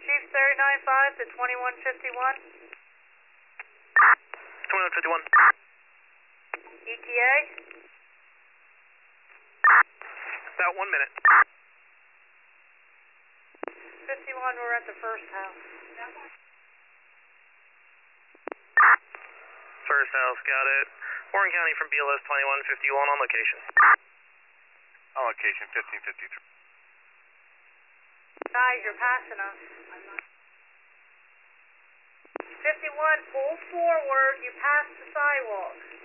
Chief 39.5 to 2151. 2151. ETA? About 1 minute. 51, we're at the first house. First house, got it. Warren County from BLS 2151 on location. On location 1553. Guys, you're passing us. 51, pull forward, you passed the sidewalk.